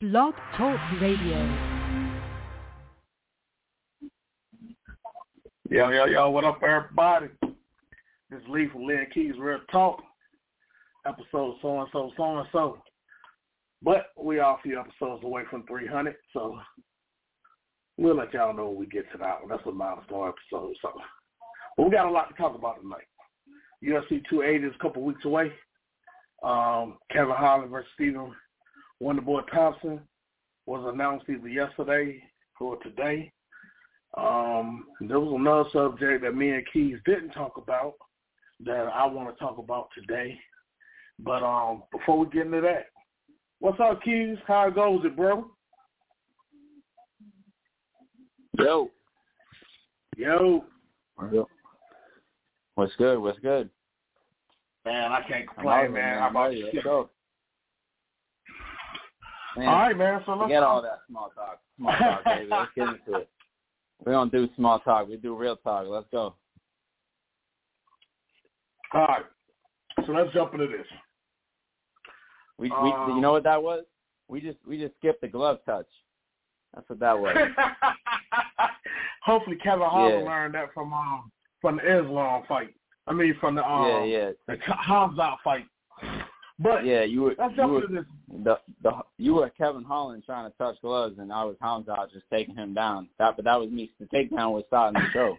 Blog Talk Radio. Yo, what up, everybody? This is Lee from Lee and Keys Real Talk, episode so-and-so. But we are a few episodes away from 300, so we'll let y'all know when we get to that one. That's a milestone episode. So, but we got a lot to talk about tonight. UFC 280 is a couple weeks away. Kevin Holland versus Stephen Wonderboy Thompson was announced either yesterday or today. There was another subject that me and Keys didn't talk about that I want to talk about today. But before we get into that, what's up, Keys? How goes it, bro? Yo. What's good? Man, I can't complain, man. How about you? Man, all right, man. So let's forget all that small talk. Baby. Let's get into it. We don't do small talk. We do real talk. Let's go. All right. So let's jump into this. We you know what that was? We just skipped the glove touch. That's what that was. Hopefully Kevin Holland learned that from the Islam fight. I mean, from the the Hamzat fight. But you were Kevin Holland trying to touch gloves, and I was Hamzat just taking him down. But that was me. The takedown was starting the show.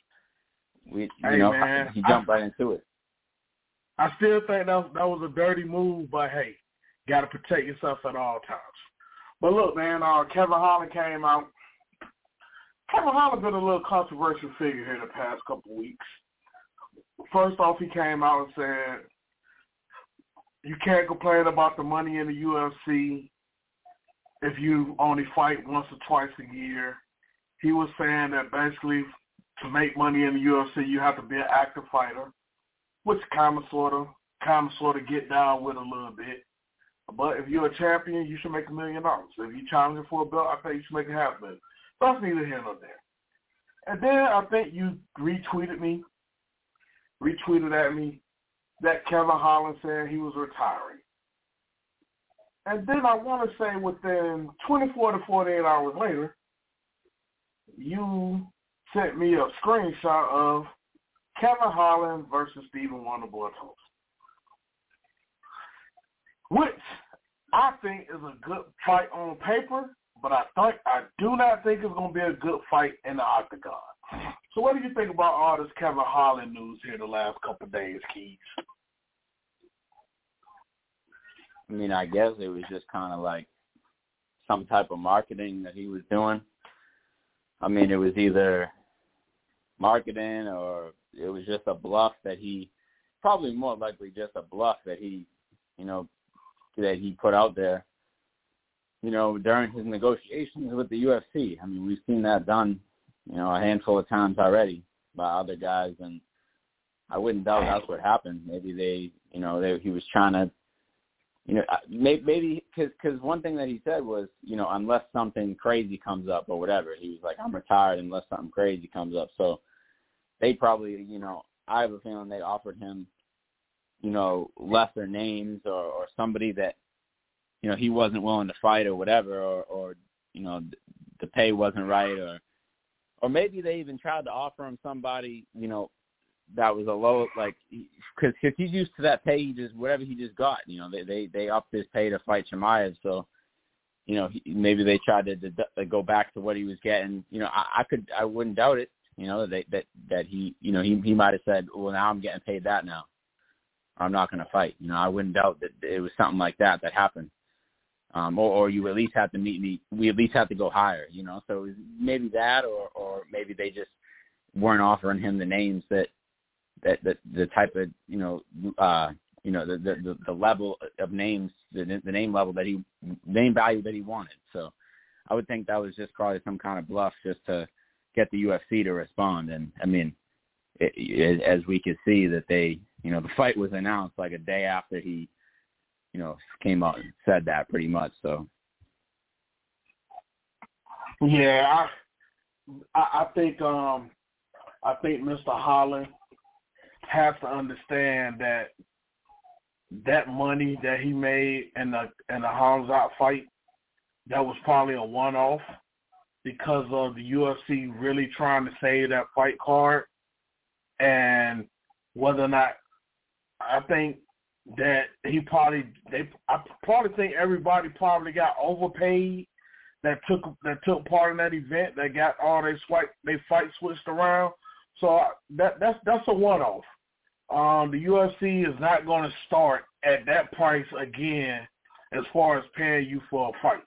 Man, he jumped right into it. I still think that was a dirty move, but hey, got to protect yourself at all times. But look, man, Kevin Holland came out. Kevin Holland's been a little controversial figure here the past couple of weeks. First off, he came out and said, you can't complain about the money in the UFC if you only fight once or twice a year. He was saying that basically to make money in the UFC, you have to be an active fighter, which kind of sort of get down with a little bit. But if you're a champion, you should make $1 million. If you're challenging for a belt, I think you should make $500,000. That's neither here nor there. And then I think you retweeted at me that Kevin Holland said he was retiring. And then I want to say within 24 to 48 hours later, you sent me a screenshot of Kevin Holland versus Stephen Wonderboy Thompson, which I think is a good fight on paper, but I do not think it's going to be a good fight in the octagon. So what do you think about all this Kevin Holland news here the last couple of days, Keith? I mean, I guess it was just kind of like some type of marketing that he was doing. I mean, it was either marketing or it was just a bluff that probably more likely just a bluff that he put out there, during his negotiations with the UFC. I mean, we've seen that done, a handful of times already by other guys, and I wouldn't doubt that's what happened. Maybe he was trying to, maybe because one thing that he said was, unless something crazy comes up or whatever, he was like, I'm retired unless something crazy comes up. So they probably, I have a feeling they offered him, lesser names or somebody that, he wasn't willing to fight or whatever, or the pay wasn't right, or maybe they even tried to offer him somebody, that was a low, like, because he's used to that pay, whatever he just got, they upped his pay to fight Chimaev, so, maybe they tried to go back to what he was getting. I wouldn't doubt it, that he might have said, well, now I'm getting paid that now, or I'm not going to fight. I wouldn't doubt that it was something like that happened. Or you at least have to meet me. We at least have to go higher, So it was maybe that, or maybe they just weren't offering him the names that the type of the level of names, the name level name value that he wanted. So I would think that was just probably some kind of bluff just to get the UFC to respond. And I mean, as we could see that they, the fight was announced like a day after he, came out and said that pretty much. So yeah, I think Mr. Holland has to understand that money that he made in the Hamzat fight that was probably a one-off because of the UFC really trying to save that fight card, and whether or not I think that I probably think everybody probably got overpaid that took part in that event, that got all they fight switched around. So that's a one-off. The UFC is not going to start at that price again as far as paying you for a fight.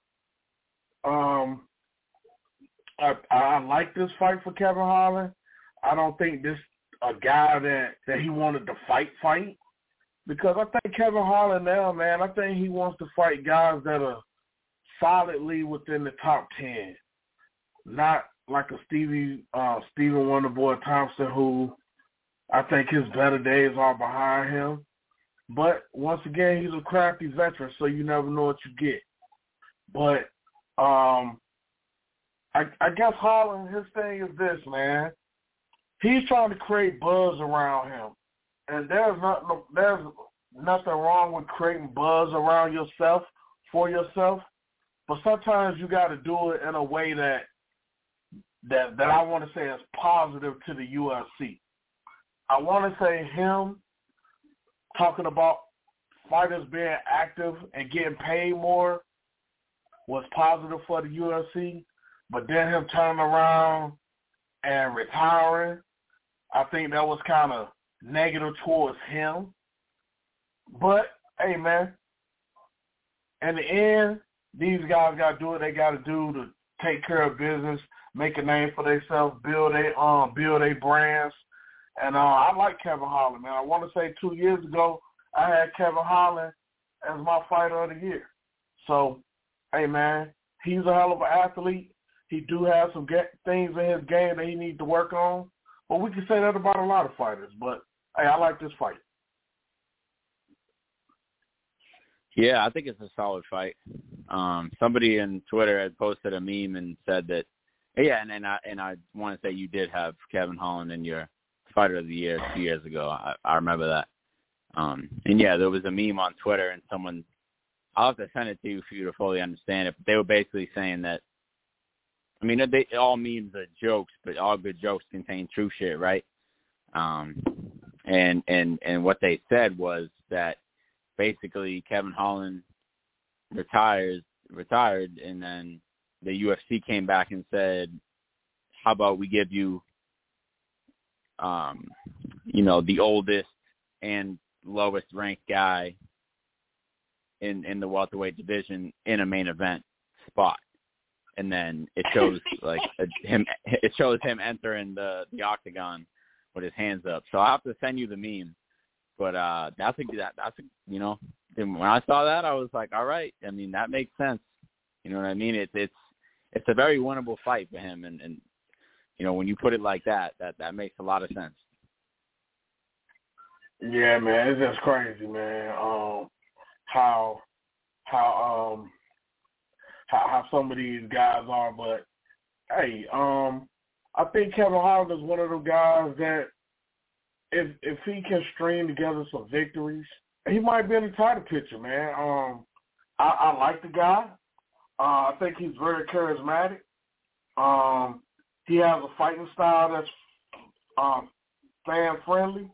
I like this fight for Kevin Holland. I don't think this a guy that he wanted to fight, because I think Kevin Holland now, man, I think he wants to fight guys that are solidly within the top 10, not like a Stephen Wonderboy Thompson, who I think his better days are behind him. But once again, he's a crafty veteran, so you never know what you get. But I guess Holland, his thing is this, man. He's trying to create buzz around him, and there's nothing wrong with creating buzz around yourself for yourself. But sometimes you got to do it in a way that I want to say is positive to the UFC. I want to say him talking about fighters being active and getting paid more was positive for the UFC, but then him turning around and retiring, I think that was kind of negative towards him. But, hey, man, in the end, these guys got to do what they got to do to take care of business, make a name for themselves, build their brands. And I like Kevin Holland, man. I want to say 2 years ago, I had Kevin Holland as my fighter of the year. So, hey, man, he's a hell of an athlete. He do have some things in his game that he needs to work on. But we can say that about a lot of fighters. But, hey, I like this fight. Yeah, I think it's a solid fight. Somebody on Twitter had posted a meme and said that, yeah, and I want to say you did have Kevin Holland in your fighter of the year 2 years ago. I remember that. And yeah, there was a meme on Twitter, and someone, I'll have to send it to you for you to fully understand it, but they were basically saying that, I mean, all memes are jokes, but all good jokes contain true shit, right? And what they said was that basically Kevin Holland retired, and then the UFC came back and said, how about we give you, the oldest and lowest ranked guy in the welterweight division in a main event spot. And then it shows him entering the octagon with his hands up. So I'll have to send you the meme. But when I saw that, I was like, all right. I mean, that makes sense. You know what I mean? It's a very winnable fight for him, and when you put it like that makes a lot of sense. Yeah, man, it's just crazy, man. How some of these guys are, but hey, I think Kevin Holland is one of those guys that if he can string together some victories, he might be in the title picture, man. I like the guy. I think he's very charismatic. He has a fighting style that's fan friendly.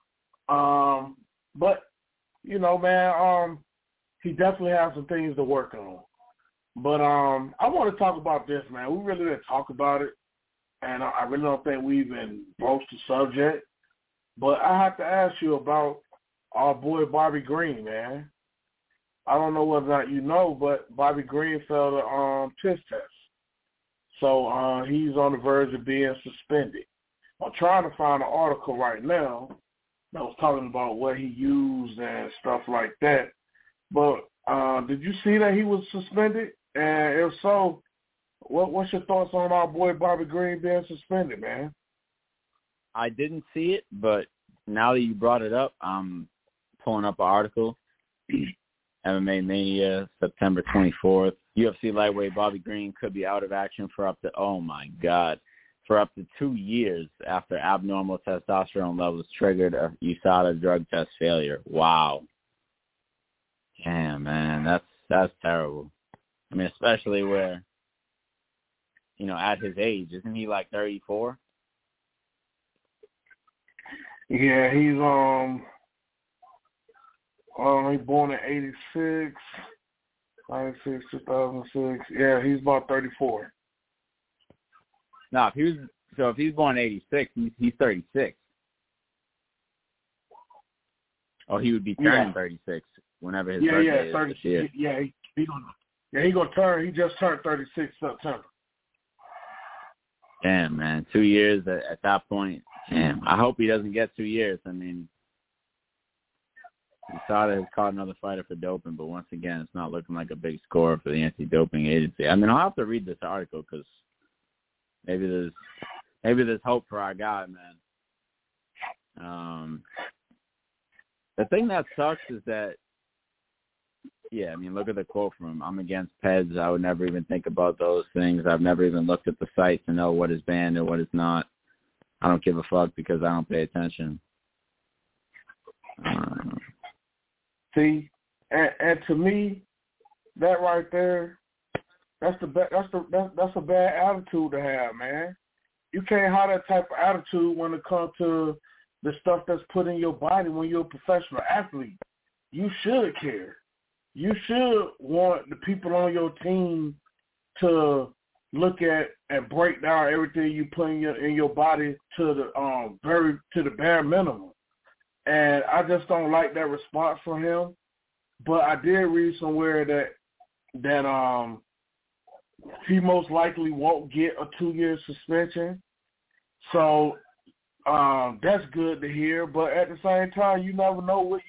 But man, he definitely has some things to work on. But I want to talk about this, man. We really didn't talk about it, and I really don't think we even broached the subject. But I have to ask you about our boy Bobby Green, man. I don't know whether or not you know, but Bobby Green failed a piss test. So he's on the verge of being suspended. I'm trying to find an article right now that was talking about what he used and stuff like that. But did you see that he was suspended? And if so, what's your thoughts on our boy Bobby Green being suspended, man? I didn't see it, but now that you brought it up, I'm pulling up an article. MMA Mania, September 24th. UFC lightweight Bobby Green could be out of action for up to 2 years after abnormal testosterone levels triggered a USADA drug test failure. Wow. Damn, man, that's terrible. I mean, especially where, you know, at his age, isn't he like 34? Yeah, he's born in 86, 96, 2006. Yeah, he's about 34. No, if he's born in 86, he's 36. Or he would be turning 36 whenever his birthday is 30, this year. Yeah, he gonna turn. He just turned 36 September. Damn, man, 2 years at that point. Damn, I hope he doesn't get 2 years. I mean, USADA has caught another fighter for doping, but once again, it's not looking like a big score for the anti-doping agency. I mean, I'll have to read this article because maybe there's hope for our guy, man. The thing that sucks is that, yeah, I mean, look at the quote from him. I'm against PEDs. I would never even think about those things. I've never even looked at the site to know what is banned and what is not. I don't give a fuck because I don't pay attention. See, and to me, that right there, that's a bad attitude to have, man. You can't have that type of attitude when it comes to the stuff that's put in your body when you're a professional athlete. You should care. You should want the people on your team to look at and break down everything you put in your body to the bare minimum. And I just don't like that response from him. But I did read somewhere that he most likely won't get a 2-year suspension. So that's good to hear. But at the same time, you never know what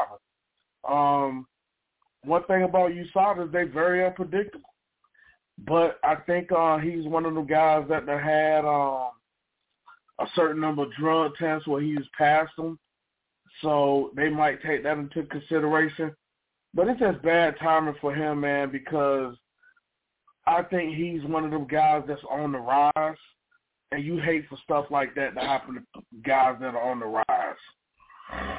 USADA. One thing about USADA is they're very unpredictable. But I think he's one of the guys that had a certain number of drug tests where he's passed them. So they might take that into consideration. But it's just bad timing for him, man, because I think he's one of them guys that's on the rise. And you hate for stuff like that to happen to guys that are on the rise.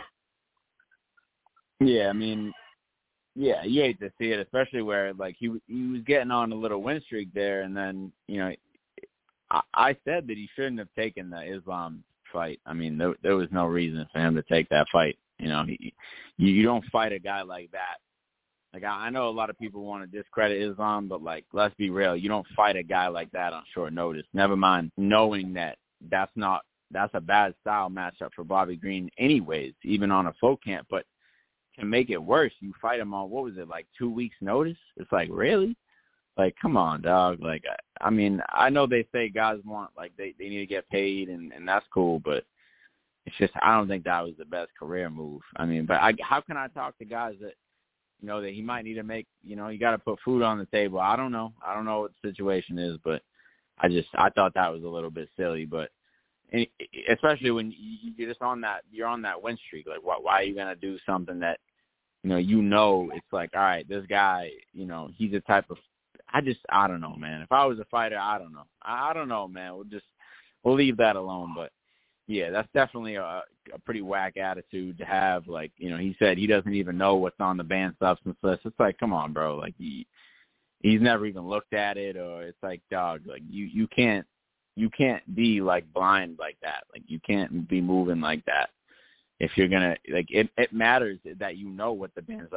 Yeah, I mean, yeah, you hate to see it, especially where, like, he was getting on a little win streak there, and then, you know, I said that he shouldn't have taken the Islam fight. I mean, there was no reason for him to take that fight. You know, you don't fight a guy like that. Like, I know a lot of people want to discredit Islam, but, like, let's be real. You don't fight a guy like that on short notice. Never mind knowing that that's a bad style matchup for Bobby Green anyways, even on a folk camp. But to make it worse, you fight him on, what was it, like 2 weeks notice? It's like, really? Like, come on, dog. Like, I mean, I know they say guys want, like, they need to get paid, and that's cool, but it's just, I don't think that was the best career move. I mean, but how can I talk to guys that, you know, that he might need to make, you know, you got to put food on the table. I don't know. I don't know what the situation is, but I thought that was a little bit silly. But especially when you're just you're on that win streak. Like, why are you going to do something that, you know, it's like, all right, this guy, you know, he's a type of, I don't know, man. If I was a fighter, I don't know. I don't know, man. We'll leave that alone. But yeah, that's definitely a pretty whack attitude to have. Like, you know, he said he doesn't even know what's on the banned substance list. It's like, come on, bro. Like, he's never even looked at it, or it's like, dog, like you can't be like blind like that. Like, you can't be moving like that. If you're gonna, like, it matters that you know what the banned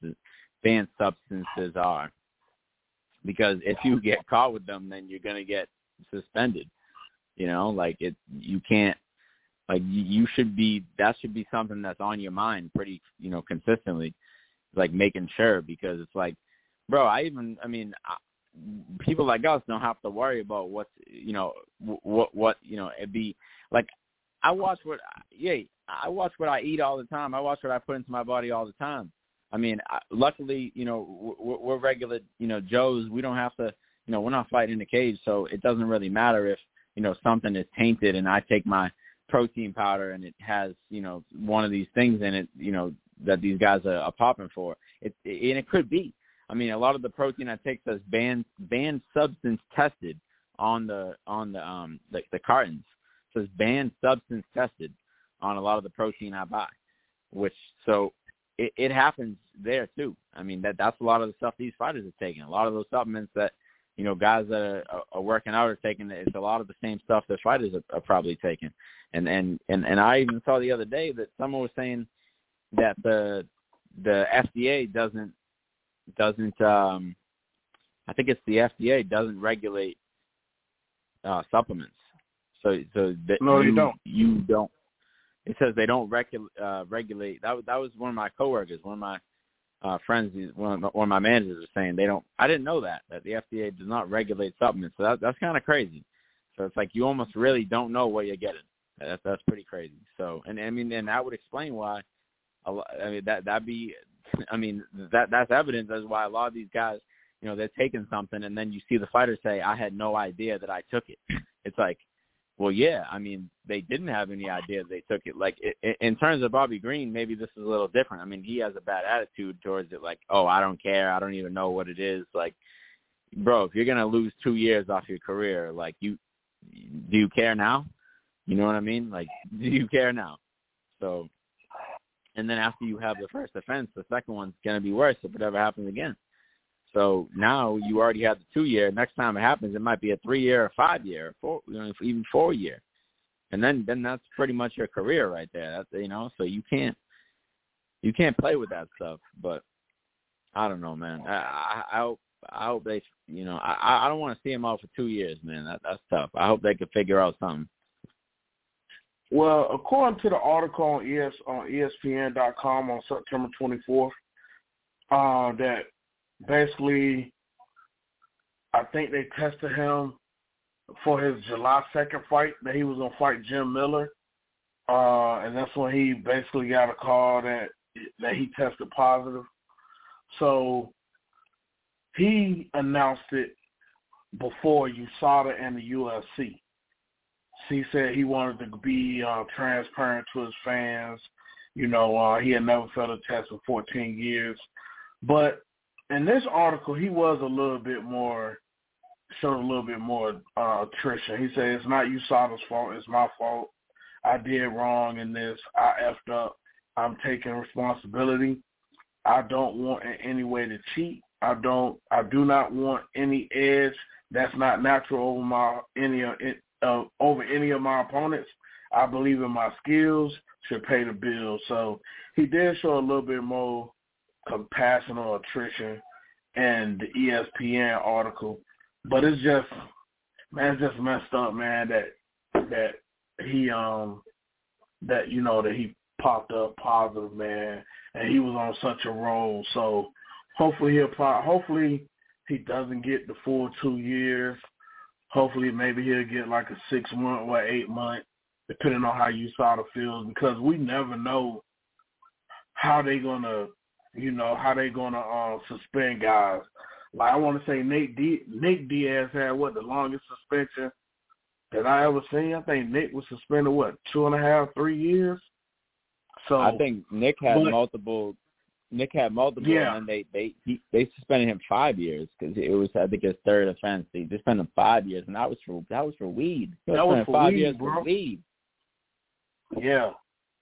substances are, because if you get caught with them, then you're gonna get suspended. You know, like, you can't. Like, that should be something that's on your mind pretty, you know, consistently, like making sure, because it's like, bro, people like us don't have to worry about what's, you know, what, you know, it'd be like, I watch what I eat all the time. I watch what I put into my body all the time. I mean, luckily, you know, we're regular, you know, Joes. We don't have to, you know, we're not fighting in the cage, so it doesn't really matter if, you know, something is tainted and I take my protein powder and it has, you know, one of these things in it, you know, that these guys are popping for. And it could be. I mean, a lot of the protein I take says banned substance tested on the cartons. It says banned substance tested on a lot of the protein I buy. So it happens there too. I mean, that's a lot of the stuff these fighters are taking. A lot of those supplements that, guys that are working out are taking, it's a lot of the same stuff that fighters are probably taking. And I even saw the other day that someone was saying that the FDA doesn't I think it's the FDA doesn't regulate supplements. So that no, you don't. It says they don't regulate. That was one of my coworkers, one of my friends, one of my managers was saying they don't. I didn't know that the FDA does not regulate supplements. So that's kind of crazy. So it's like you almost really don't know what you're getting. That's pretty crazy. So and that would explain why. That's evidence as why a lot of these guys, they're taking something and then you see the fighter say, I had no idea that I took it. It's like, well, yeah, they didn't have any idea they took it. Like, in terms of Bobby Green, maybe this is a little different. He has a bad attitude towards it, like, oh, I don't care. I don't even know what it is. Like, bro, if you're going to lose 2 years off your career, like, do you care now? You know what I mean? Like, do you care now? So, and then after you have the first offense, the second one's going to be worse if it ever happens again. So now you already have the 2 year. Next time it happens, it might be a 3 year or 5 year, even 4 year. And then that's pretty much your career right there. That's, so you can't play with that stuff. But I don't know, man. I hope they, I don't want to see him out for 2 years, man. That's tough. I hope they can figure out something. Well, according to the article on ESPN.com on September 24th, that basically, I think they tested him for his July 2nd fight that he was going to fight Jim Miller. And that's when he basically got a call that he tested positive. So he announced it before USADA and the UFC. He said he wanted to be transparent to his fans. He had never failed a test for 14 years. But in this article, he was showed a little bit more attrition. He said, it's not USADA's fault. It's my fault. I did wrong in this. I effed up. I'm taking responsibility. I don't want in any way to cheat. I do not want any edge that's not natural over any of my opponents. I believe in my skills, should pay the bills. So he did show a little bit more compassion or attrition in the ESPN article. But it's just messed up, man, that he popped up positive, man, and he was on such a roll. So hopefully he doesn't get the full 2 years. Hopefully maybe he'll get like a 6 month or 8 month, depending on how USADA feels, because we never know how they're gonna suspend guys. Like I want to say Nick Diaz had the longest suspension that I ever seen. I think Nick was suspended 2.5, 3 years. So I think Nick had multiple. Yeah. And then they suspended him 5 years because it was, I think, his third offense. They suspended him 5 years, and that was for weed. That was for 5 weed, years bro. For weed. Yeah.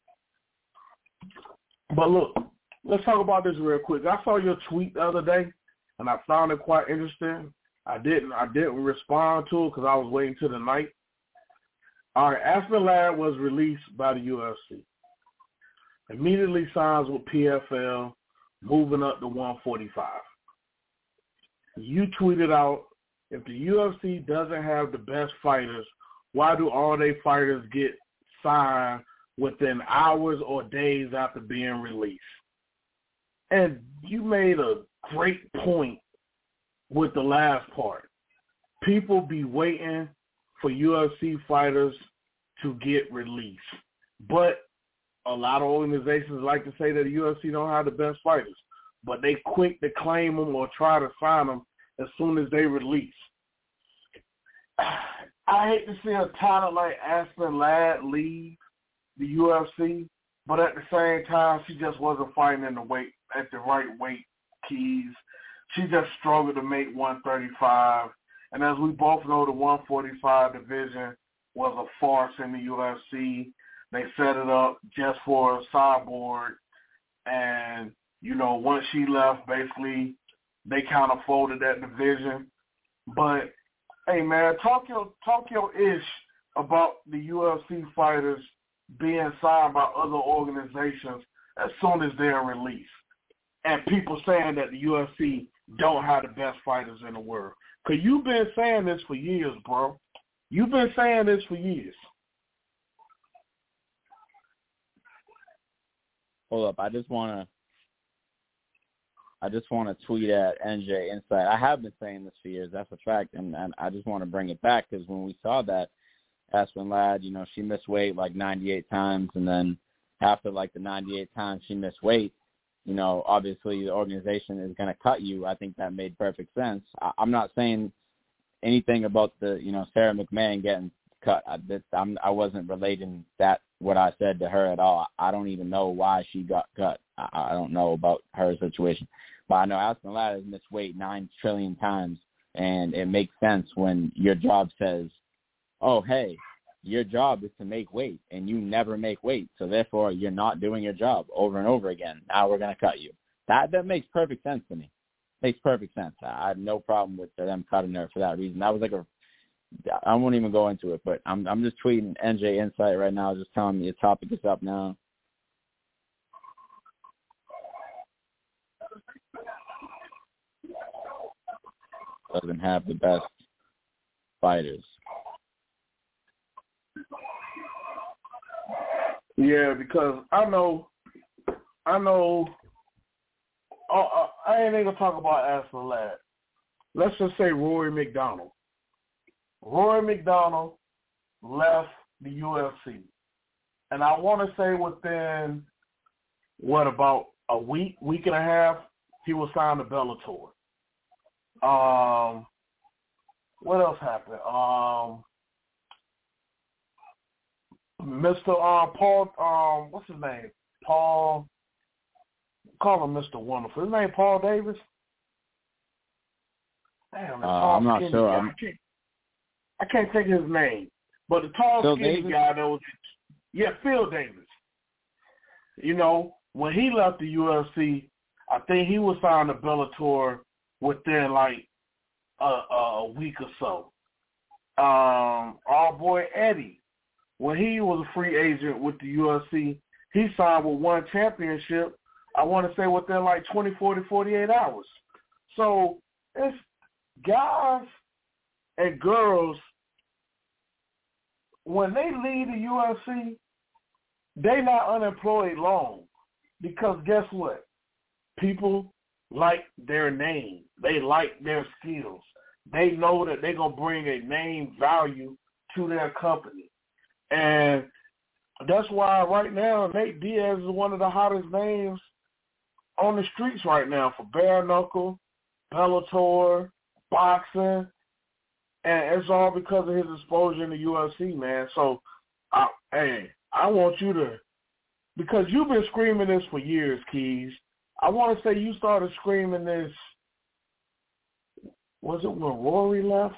But look, let's talk about this real quick. I saw your tweet the other day, and I found it quite interesting. I didn't respond to it because I was waiting till the night. All right, Aspen Ladd was released by the UFC. Immediately signs with PFL, moving up to 145. You tweeted out, if the UFC doesn't have the best fighters, why do all their fighters get signed within hours or days after being released? And you made a great point with the last part. People be waiting for UFC fighters to get released. But a lot of organizations like to say that the UFC don't have the best fighters, but they quick to claim them or try to sign them as soon as they release. I hate to see a talent like Aspen Ladd leave the UFC, but at the same time, she just wasn't fighting at the right weight keys. She just struggled to make 135. And as we both know, the 145 division was a farce in the UFC. They set it up just for a sideboard, And, once she left, basically, they kind of folded that division. But, hey, man, talk your ish about the UFC fighters being signed by other organizations as soon as they're released. And people saying that the UFC don't have the best fighters in the world. Because you've been saying this for years, bro. You've been saying this for years. Hold up. I just want to tweet at NJ Insight. I have been saying this for years. That's a fact. And I just want to bring it back because when we saw that, Aspen Ladd, she missed weight like 98 times. And then after like the 98 times she missed weight, obviously the organization is going to cut you. I think that made perfect sense. I'm not saying anything about the, Sarah McMahon getting cut. I wasn't relating what I said to her at all. I don't even know why she got cut. I don't know about her situation. But I know Aspen Ladd has missed weight 9 trillion times, and it makes sense when your job says, oh, hey, your job is to make weight, and you never make weight, so therefore you're not doing your job over and over again. Now we're going to cut you. That makes perfect sense to me. Makes perfect sense. I have no problem with them cutting her for that reason. That was like I won't even go into it, but I'm just tweeting NJ Insight right now, just telling me the topic is up now. Doesn't have the best fighters. Yeah, because I know. I ain't even gonna talk about Aspen Ladd. Let's just say Rory McDonald. Rory McDonald left the UFC, and I want to say within about a week and a half, he was signed to Bellator. What else happened? Mr. Paul, what's his name? Paul, call him Mr. Wonderful. His name Paul Davis? Damn, I'm not sure. I can't think of his name. But the tall, skinny guy that was, Phil Davis. When he left the UFC, I think he was signed to Bellator within like a week or so. Our boy Eddie, when he was a free agent with the UFC, he signed with one championship, I want to say within like 24 to 48 hours. So it's guys and girls, when they leave the UFC, they not unemployed long. Because guess what? People like their name. They like their skills. They know that they're going to bring a name value to their company. And that's why right now Nate Diaz is one of the hottest names on the streets right now for bare knuckle, Bellator, boxing, and it's all because of his exposure in the UFC, man. So, I want you to, because you've been screaming this for years, Keys. I want to say you started screaming this, was it when Rory left?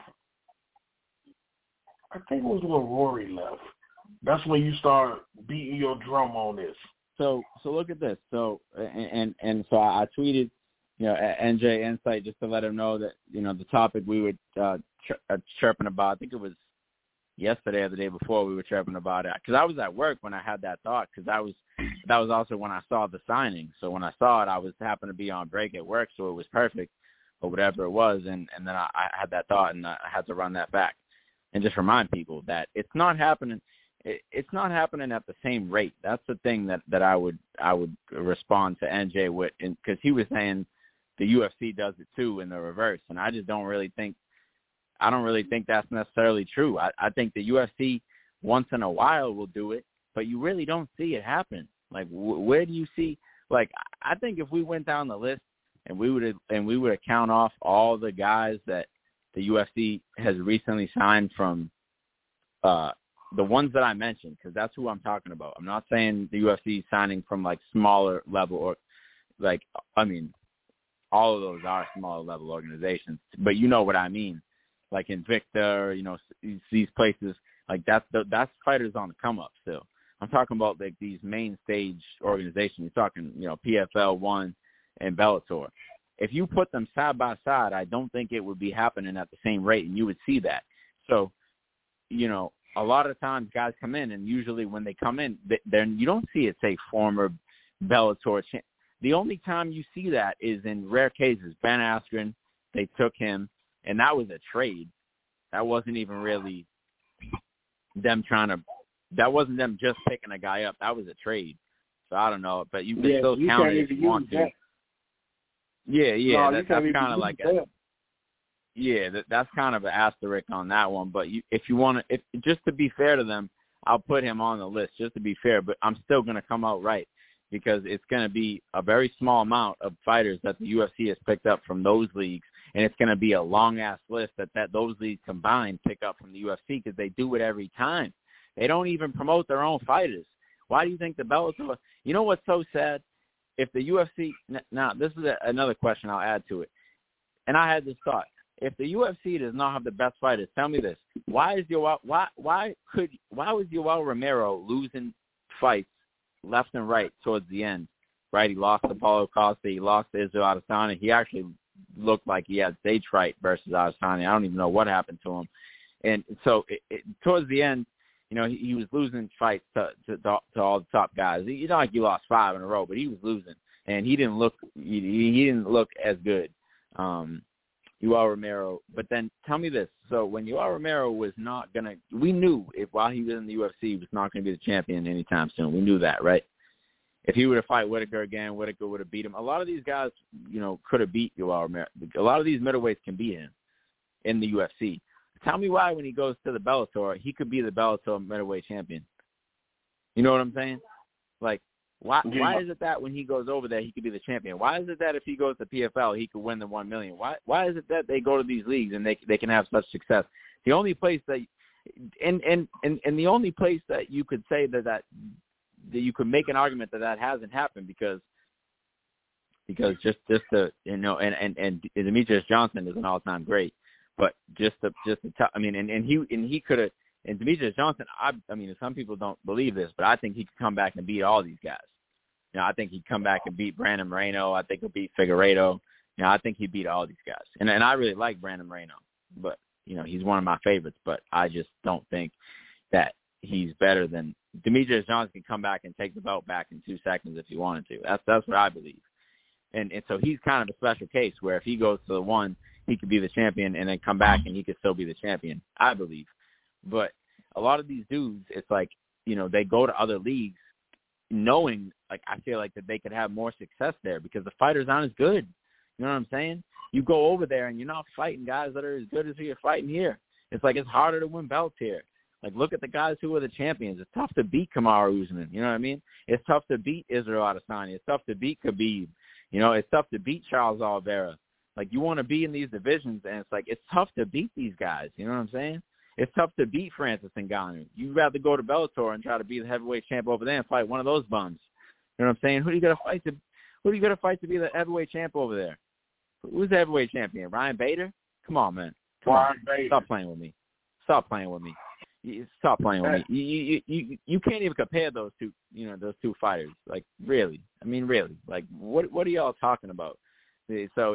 I think it was when Rory left. That's when you start beating your drum on this. So look at this. So and so I tweeted, NJ Insight just to let him know that the topic we were chirping about. I think it was yesterday or the day before we were chirping about it because I was at work when I had that thought because that was also when I saw the signing. So when I saw it, I was happened to be on break at work, so it was perfect or whatever it was, and then I had that thought and I had to run that back and just remind people that it's not happening. It's not happening at the same rate. That's the thing that I would respond to NJ with, because he was saying the UFC does it too in the reverse, and I just don't really think that's necessarily true. I think the UFC once in a while will do it, but you really don't see it happen. Like where do you see? Like I think if we went down the list and we would count off all the guys that the UFC has recently signed from the ones that I mentioned, because that's who I'm talking about. I'm not saying the UFC signing from like smaller level or like, I mean, all of those are smaller level organizations, but you know what I mean. Like Invicta, these places, like that's fighters on the come up still. I'm talking about like these main stage organizations. You're talking, PFL, ONE, and Bellator. If you put them side by side, I don't think it would be happening at the same rate, and you would see that. So, a lot of times guys come in, and usually when they come in, then you don't see it say former Bellator champ. The only time you see that is in rare cases. Ben Askren, they took him, and that was a trade. That wasn't even really them that wasn't them just picking a guy up. That was a trade. So I don't know, but you can still count it if you want to. Yeah, that's kind of like that's kind of an asterisk on that one. But if you want to, just to be fair to them, I'll put him on the list just to be fair. But I'm still going to come out right because it's going to be a very small amount of fighters that the UFC has picked up from those leagues, and it's going to be a long ass list that those leagues combined pick up from the UFC because they do it every time. They don't even promote their own fighters. Why do you think the Bellator? You know what's so sad? If the UFC now, this is another question I'll add to it, and I had this thought: if the UFC does not have the best fighters, tell me this: why was Yoel Romero losing fights left and right towards the end? Right, he lost to Paulo Costa, he lost to Israel Adesanya. He actually looked like he had stage fright versus Adesanya. I don't even know what happened to him, and so towards the end. He was losing fights to all the top guys. Not like he lost 5 in a row, but he was losing, and he didn't look as good. Yoel Romero. But then tell me this: so when Yoel Romero was not gonna, we knew while he was in the UFC, he was not going to be the champion anytime soon. We knew that, right? If he were to fight Whittaker again, Whittaker would have beat him. A lot of these guys, could have beat Yoel Romero. A lot of these middleweights can beat him in the UFC. Tell me why when he goes to the Bellator, he could be the Bellator middleweight champion. You know what I'm saying? Like, why is it that when he goes over there, he could be the champion? Why is it that if he goes to PFL, he could win the $1 million? Why is it that they go to these leagues and they can have such success? The only place that and the only place that you could say that you could make an argument that hasn't happened because just to and Demetrius Johnson is an all-time great. But he could have, and Demetrius Johnson, some people don't believe this, but I think he could come back and beat all these guys. I think he'd come back and beat Brandon Moreno. I think he'll beat Figueiredo. I think he'd beat all these guys. And I really like Brandon Moreno, but, he's one of my favorites, but I just don't think that he's better than Demetrius Johnson can come back and take the belt back in 2 seconds if he wanted to. That's what I believe. And so he's kind of a special case where if he goes to the ONE, he could be the champion and then come back and he could still be the champion, I believe. But a lot of these dudes, it's like, they go to other leagues knowing, like, I feel like that they could have more success there because the fighters aren't as good. You know what I'm saying? You go over there and you're not fighting guys that are as good as you're fighting here. It's like it's harder to win belts here. Like, look at the guys who are the champions. It's tough to beat Kamaru Usman. You know what I mean? It's tough to beat Israel Adesanya. It's tough to beat Khabib. It's tough to beat Charles Oliveira. Like, you want to be in these divisions, and it's like it's tough to beat these guys. You know what I'm saying? It's tough to beat Francis Ngannou. You'd rather go to Bellator and try to be the heavyweight champ over there and fight one of those bums. You know what I'm saying? Who do you got to fight to be the heavyweight champ over there? Who's the heavyweight champion? Ryan Bader? Come on, man. Come on. Bader. Stop playing with me. Stop playing with me. You can't even compare those two fighters. Like, really. I mean, really. Like, what are y'all talking about? So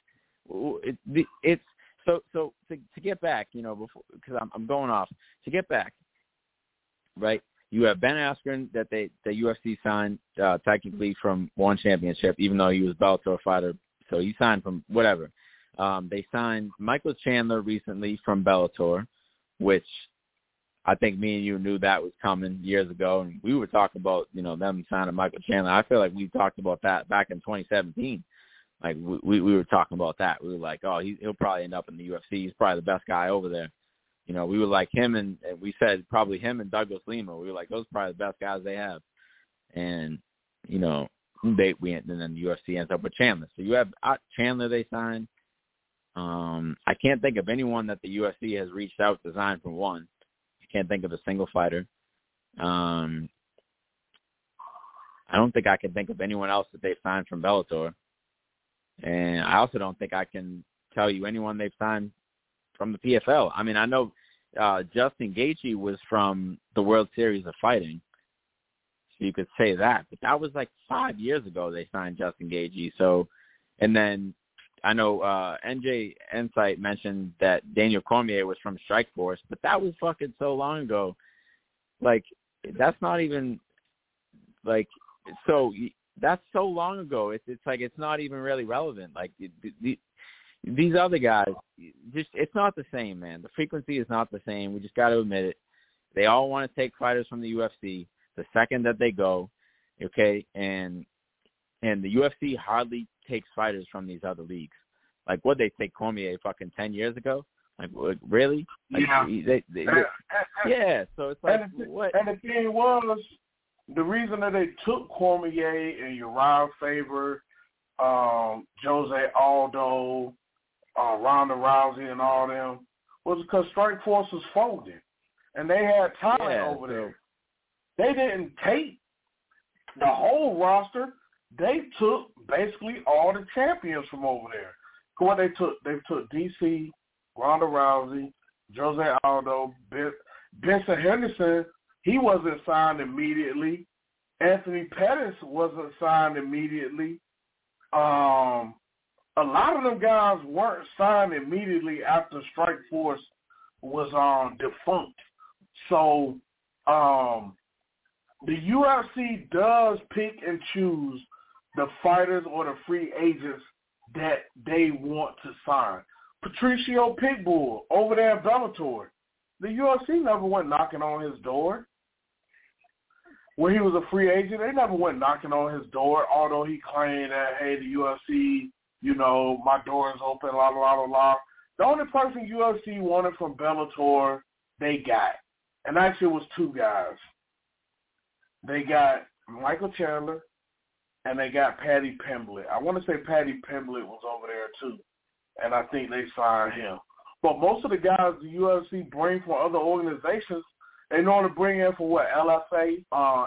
So to get back, before, because I'm going off, to get back, right? You have Ben Askren that the UFC signed technically from ONE Championship, even though he was a Bellator fighter, so he signed from whatever. They signed Michael Chandler recently from Bellator, which I think me and you knew that was coming years ago, and we were talking about them signing Michael Chandler. I feel like we talked about that back in 2017. Like, we were talking about that. We were like, oh, he'll probably end up in the UFC. He's probably the best guy over there. We were like him, and we said probably him and Douglas Lima. We were like, those are probably the best guys they have. And, and then the UFC ends up with Chandler. So you have Chandler they signed. I can't think of anyone that the UFC has reached out to sign from ONE. I can't think of a single fighter. I don't think I can think of anyone else that they've signed from Bellator. And I also don't think I can tell you anyone they've signed from the PFL. I mean, I know Justin Gaethje was from the World Series of Fighting. So you could say that. But that was like 5 years ago they signed Justin Gaethje. So, and then I know NJ Insight mentioned that Daniel Cormier was from Strikeforce, but that was fucking so long ago. Like, that's not even, like, so that's so long ago. It's like it's not even really relevant. Like, these other guys, just it's not the same, man. The frequency is not the same. We just got to admit it. They all want to take fighters from the UFC the second that they go, okay? And the UFC hardly takes fighters from these other leagues. Like, what they take Cormier fucking 10 years ago? Like, really? Like, yeah. Yeah. So it's like, what? And the thing was, the reason that they took Cormier and Uriah Faber, Jose Aldo, Ronda Rousey, and all them was because Strikeforce was folding, and they had talent over there. They didn't take the whole roster. They took basically all the champions from over there. What they took DC, Ronda Rousey, Jose Aldo, Benson Henderson. He wasn't signed immediately. Anthony Pettis wasn't signed immediately. A lot of them guys weren't signed immediately after Strikeforce was defunct. So the UFC does pick and choose the fighters or the free agents that they want to sign. Patricio Pitbull over there at Bellator. The UFC never went knocking on his door. When he was a free agent, they never went knocking on his door, although he claimed that, hey, the UFC, you know, my door is open, la, la, la, la. The only person UFC wanted from Bellator, they got. And actually it was two guys. They got Michael Chandler, and they got Paddy Pimblett. I want to say Paddy Pimblett was over there too, and I think they signed him. But most of the guys the UFC bring from other organizations, they normally bring in for what, LFA?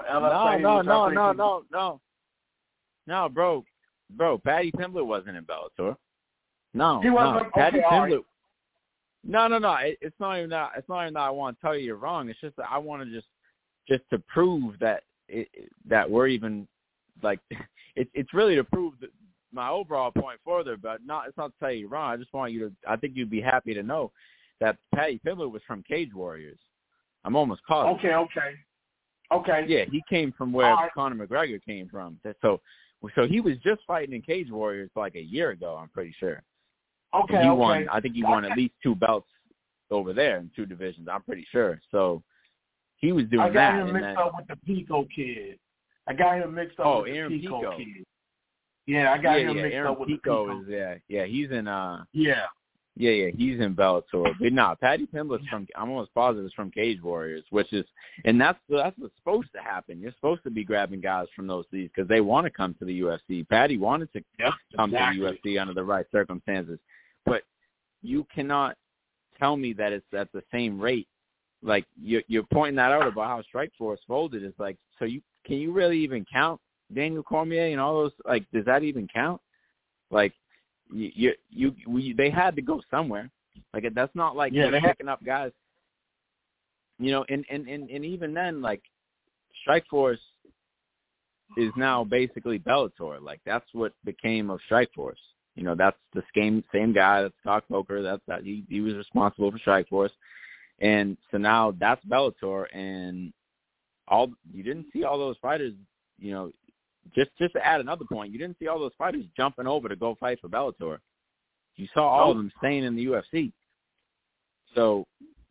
No, bro. Paddy Pimblett wasn't in Bellator. No, he wasn't. Paddy Pimblett. Right. No. It's not even that. It's not even that I want to tell you you're wrong. It's just that I want to just to prove that that we're even like it's really to prove that my overall point further, but it's not to tell you you're wrong. I just want you to. I think you'd be happy to know that Paddy Pimblett was from Cage Warriors. I'm almost positive. Okay. Yeah, he came from where Conor McGregor came from. So he was just fighting in Cage Warriors like a year ago, I'm pretty sure. Okay. Won. I think he won at least 2 belts over there in 2 divisions. I'm pretty sure. So he was doing that. I got him mixed up with the Pico kid. with Aaron the Pico Pico kid. Yeah, I got him mixed Aaron up with Pico the Pico. he's in Yeah, he's in Bellator. But Paddy Pimblett's from, I'm almost positive, is from Cage Warriors, which is, and that's what's supposed to happen. You're supposed to be grabbing guys from those leagues because they want to come to the UFC. Paddy wanted to come to the UFC under the right circumstances, but you cannot tell me that it's at the same rate. Like you're pointing that out about how Strikeforce folded. Is like, so can you really even count Daniel Cormier and all those? Like, does that even count? Like, they had to go somewhere. Like, that's not like they're picking up guys. You know, and even then, like, Strikeforce is now basically Bellator. Like, that's what became of Strikeforce. You know, that's the same guy. That's Scott Coker. He was responsible for Strikeforce. And so now that's Bellator, and you didn't see all those fighters, you know, just to add another point, you didn't see all those fighters jumping over to go fight for Bellator. You saw all of them staying in the UFC. So,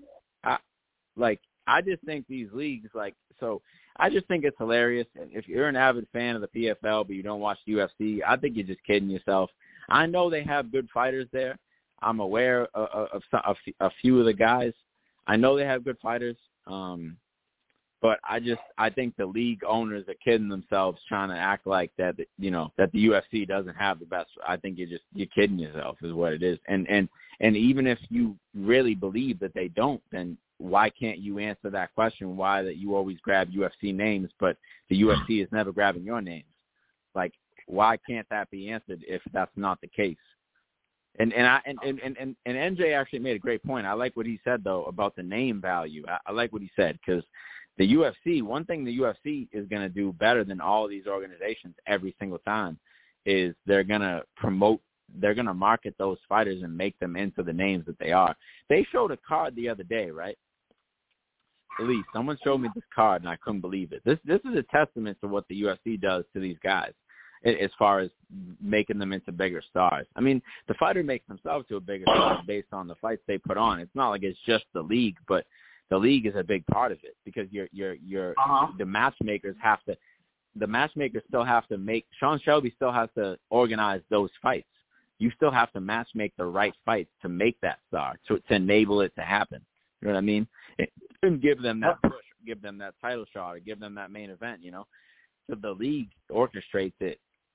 I just think these leagues, I just think it's hilarious. If you're an avid fan of the PFL but you don't watch the UFC, I think you're just kidding yourself. I know they have good fighters there. I'm aware of a few of the guys. I know they have good fighters, but I think the league owners are kidding themselves trying to act like that, you know, that the UFC doesn't have the best. I think you're kidding yourself is what it is. And even if you really believe that they don't, then why can't you answer that question? Why that you always grab UFC names, but the UFC is never grabbing your names? Like, why can't that be answered if that's not the case? And NJ actually made a great point. I like what he said though about the name value. I like what he said because the UFC, one thing the UFC is going to do better than all of these organizations every single time is they're going to market those fighters and make them into the names that they are. They showed a card the other day, right? Elise, someone showed me this card, and I couldn't believe it. This is a testament to what the UFC does to these guys as far as making them into bigger stars. I mean, the fighter makes themselves to a bigger star based on the fights they put on. It's not like it's just the league, but the league is a big part of it because the matchmakers still have to make – Sean Shelby still has to organize those fights. You still have to match make the right fights to make that star, to enable it to happen. You know what I mean? And give them that push, give them that title shot, or give them that main event, you know. So the league orchestrates it.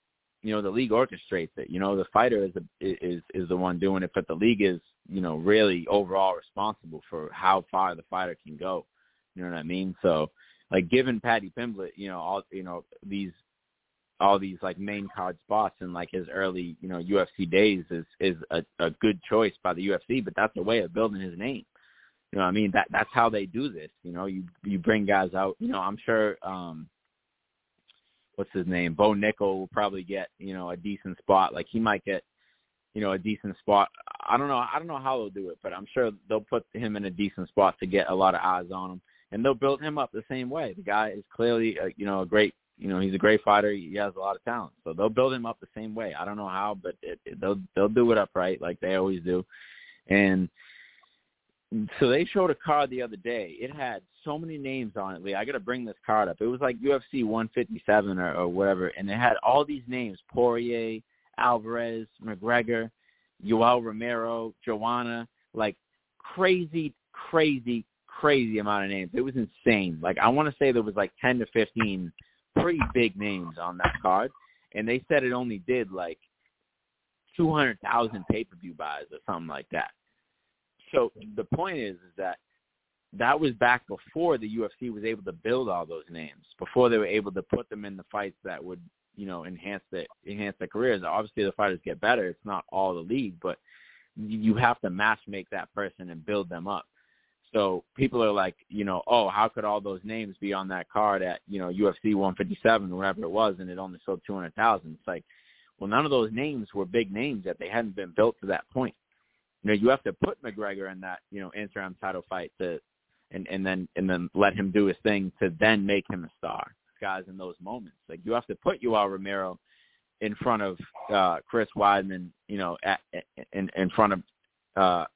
The fighter is the one doing it, but the league is, really overall responsible for how far the fighter can go. You know what I mean? So, like, giving Paddy Pimblett, all these like main card spots in like his early, UFC days is a good choice by the UFC, but that's a way of building his name. You know what I mean? That's how they do this. You bring guys out, I'm sure, what's his name? Bo Nickel will probably get, a decent spot. Like he might get, a decent spot. I don't know how they'll do it, but I'm sure they'll put him in a decent spot to get a lot of eyes on him. And they'll build him up the same way. The guy is clearly, a great, he's a great fighter. He has a lot of talent. So they'll build him up the same way. I don't know how, but they'll do it upright like they always do. And so they showed a card the other day. It had so many names on it, Lee. I got to bring this card up. It was like UFC 157 or whatever, and it had all these names: Poirier, Alvarez, McGregor, Yoel Romero, Joanna, like crazy amount of names. It was insane. Like I want to say there was like 10 to 15 pretty big names on that card, and they said it only did like 200,000 pay-per-view buys or something like that. So the point is that was back before the UFC was able to build all those names, before they were able to put them in the fights that would, enhance their careers. Obviously, the fighters get better. It's not all the league, but you have to match make that person and build them up. So people are like, oh, how could all those names be on that card at, UFC 157 or whatever it was, and it only sold 200,000? It's like, well, none of those names were big names yet. They hadn't been built to that point. You have to put McGregor in that, interim title fight and then let him do his thing to then make him a star. Guys in those moments, like you have to put Yoel Romero in front of Chris Weidman, in front of I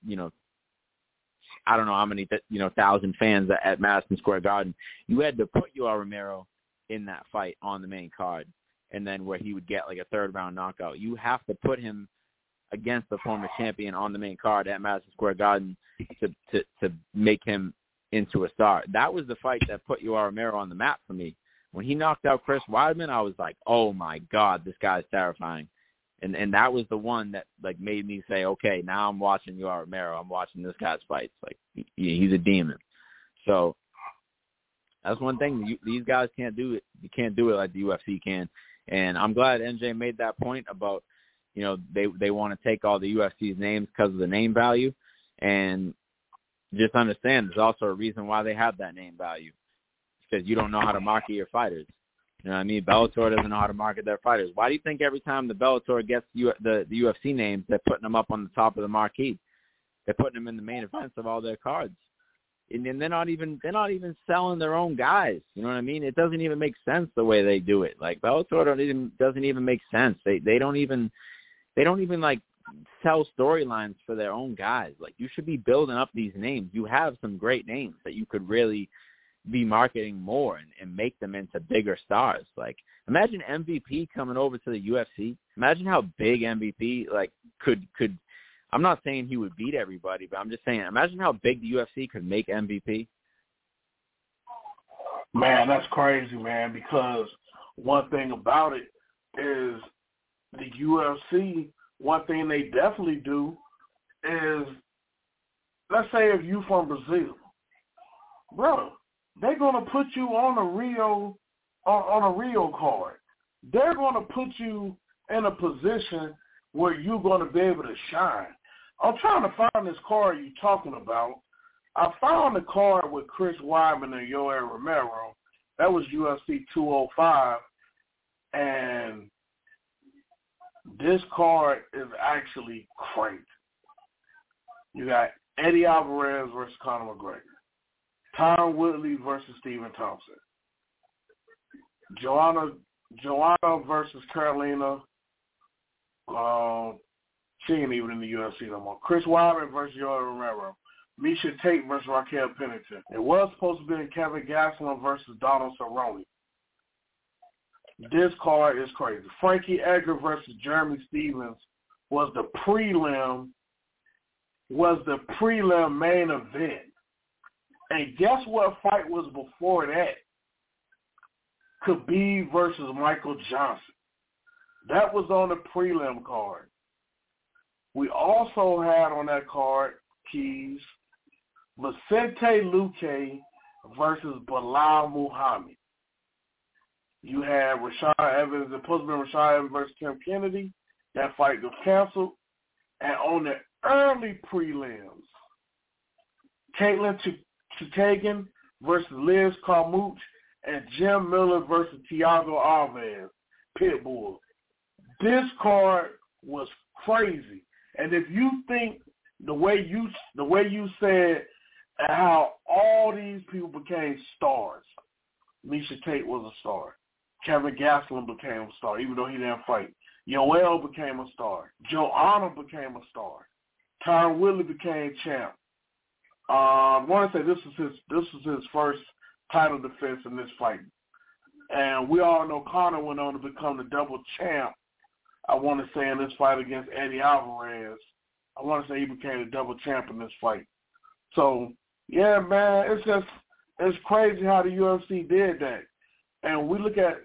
don't know how many thousand fans at Madison Square Garden. You had to put Yoel Romero in that fight on the main card, and then where he would get like a third round knockout. You have to put him against the former champion on the main card at Madison Square Garden to make him into a star. That was the fight that put Yoel Romero on the map for me. When he knocked out Chris Weidman, I was like, oh my God, this guy's terrifying. And that was the one that like made me say, okay, now I'm watching Yoel Romero. I'm watching this guy's fights. Like he's a demon. So that's one thing. These guys can't do it. You can't do it like the UFC can. And I'm glad NJ made that point about, they want to take all the UFC's names because of the name value. And just understand there's also a reason why they have that name value. Because you don't know how to market your fighters. You know what I mean? Bellator doesn't know how to market their fighters. Why do you think every time the Bellator gets the UFC names, they're putting them up on the top of the marquee? They're putting them in the main events of all their cards. And they're not even selling their own guys. You know what I mean? It doesn't even make sense the way they do it. Like Bellator doesn't even make sense. They don't even like sell storylines for their own guys. Like you should be building up these names. You have some great names that you could really be marketing more and make them into bigger stars. Like imagine MVP coming over to the UFC. Imagine how big MVP like could I'm not saying he would beat everybody, but I'm just saying imagine how big the UFC could make MVP. Man, that's crazy, man, because one thing about it is the UFC, one thing they definitely do is, let's say if you from Brazil, bro, they're going to put you on a Rio card. They're going to put you in a position where you're going to be able to shine. I'm trying to find this card you're talking about. I found the card with Chris Weidman and Yoel Romero. That was UFC 205, and this card is actually crazy. You got Eddie Alvarez versus Conor McGregor, Tyron Woodley versus Stephen Thompson, Joanna versus Carolina. She ain't even in the UFC no more. Chris Weidman versus Yoel Romero. Miesha Tate versus Raquel Pennington. It was supposed to be Kevin Gastelum versus Donald Cerrone. This card is crazy. Frankie Edgar versus Jeremy Stephens was the prelim main event. And guess what fight was before that? Khabib versus Michael Johnson. That was on the prelim card. We also had on that card, Keys, Vicente Luque versus Bilal Muhammad. You had Rashad Evans, it was supposed to be Rashad Evans versus Tim Kennedy. That fight was canceled. And on the early prelims, Caitlin Chookagian versus Liz Carmouche and Jim Miller versus Thiago Alves, Pitbull. This card was crazy. And if you think the way you said how all these people became stars, Miesha Tate was a star. Kevin Gastelum became a star, even though he didn't fight. Yoel became a star. Joanna became a star. Tyron Woodley became champ. I want to say this was his first title defense in this fight. And we all know Conor went on to become the double champ. I want to say in this fight against Eddie Alvarez. I want to say he became the double champ in this fight. So, yeah, man, it's crazy how the UFC did that. And we look at,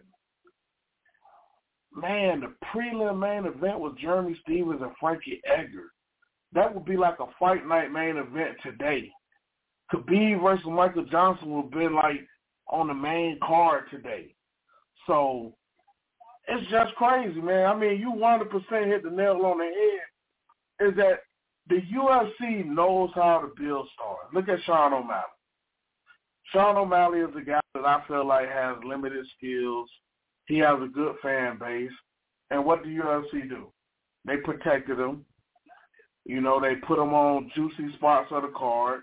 man, the prelim main event was Jeremy Stephens and Frankie Edgar. That would be like a fight night main event today. Khabib versus Michael Johnson would have been like on the main card today. So it's just crazy, man. I mean, you 100% hit the nail on the head. Is that the UFC knows how to build stars. Look at Sean O'Malley. Sean O'Malley is a guy that I feel like has limited skills. He has a good fan base. And what the UFC do? They protected him. You know, they put him on juicy spots of the card.